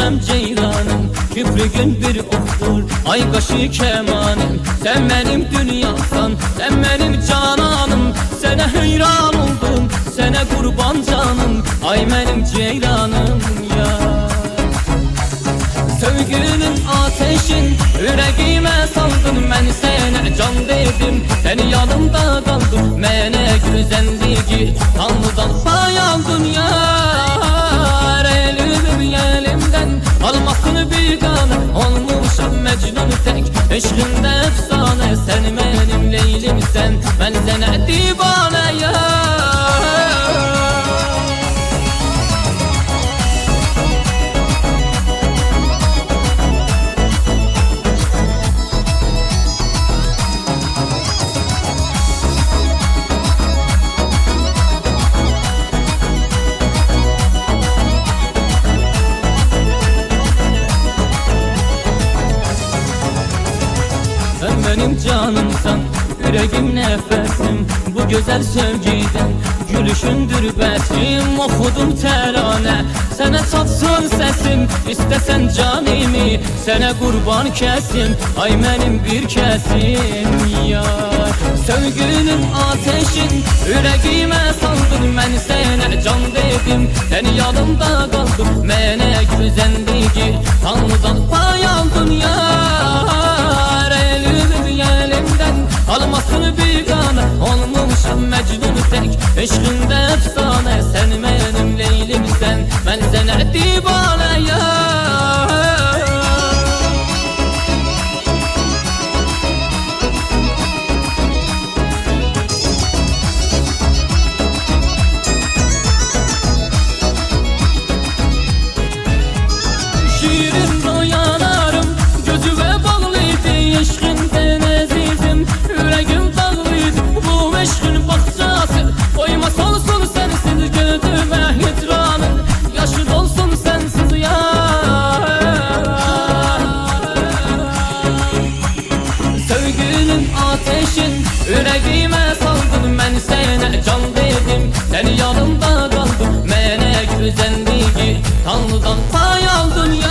Mənim ceylanım, küprüğün bir oxdur, ay qaşı kəmanım. Sən mənim dünyamsan, sən mənim cananım. Sənə heyran oldum, sənə qurban canım, ay mənim ceylanım ya. Sevginin ateşin yüreğime saldın, mən sənə can dedim, sən yanımda qaldın. Mənə gözəlliyi tanrıdan pay aldın yar. Elimden almasını bir qanı, olmuşam mecnun tek, eşqində efsane. Sən mənim leylimsən, mən sənə divane yar. Sen benim canımsan, yüreğim nefesim. Bu güzel sevgiden gülüşündür betim. Okudum terane, sana çatsın sesim. İstesen canımı, sana kurban kesim, ay benim bir kesim yar. Sevginin ateşin yüreğime saldın, mən sənə can dedim, sən yanımda qaldın. Mənə güzelliyi tanrıdan pay aldın yar. Elimden almasını bir qana, olmuşam mecnun tek, eşqində efsane. Sən mənim leylimsən, mən sənə divane yar. Şirin royalarım gözüme bağlıydı, eşqindən əzizim, yüreğim dağlıydı. Bu eşqin baxcası koymaz olsun sensiz, gözüme hicranın yaşı dolsun sensiz yar. Sevginin ateşin yüreğime saldın, mən sənə can dedim, sən yanımda qaldın. Mənə güzelliyi tanrıdan pay aldın ya.